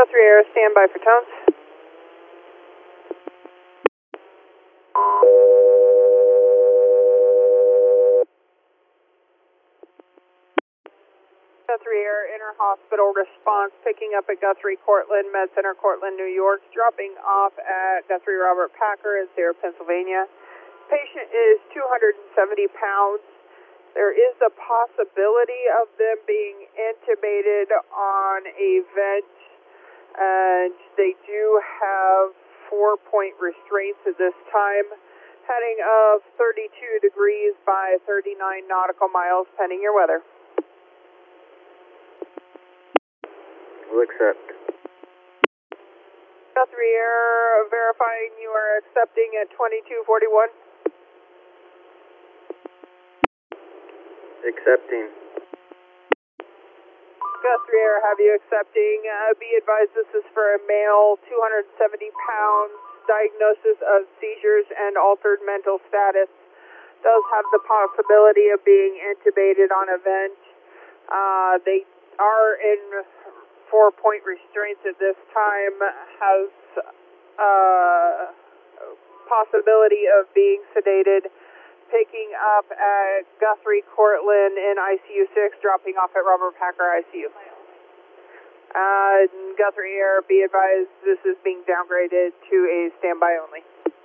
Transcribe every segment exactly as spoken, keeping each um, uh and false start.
Guthrie Air, stand by for tones. Guthrie Air, inter-hospital response, picking up at Guthrie Cortland Med Center, Cortland, New York, dropping off at Guthrie Robert Packer in Sayre, Pennsylvania. Patient is two hundred seventy pounds. There is a possibility of them being intubated on a vent, and they do have four-point restraints at this time. Heading of thirty-two degrees by thirty-nine nautical miles, pending your weather. We'll accept. Guthrie Air, verifying you are accepting at twenty-two forty-one. Accepting. Guthrie Air, have you accepting? Uh, be advised this is for a male, two hundred seventy pounds, diagnosis of seizures and altered mental status. Does have the possibility of being intubated on a vent. Uh, they are in four-point restraints at this time. Has uh, possibility of being sedated. Picking up at Guthrie Cortland in I C U six, dropping off at Robert Packer I C U. Uh, Guthrie Air, be advised this is being downgraded to a standby only.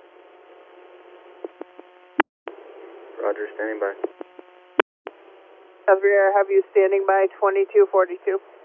Roger, standing by. Guthrie Air, have you standing by twenty-two forty-two.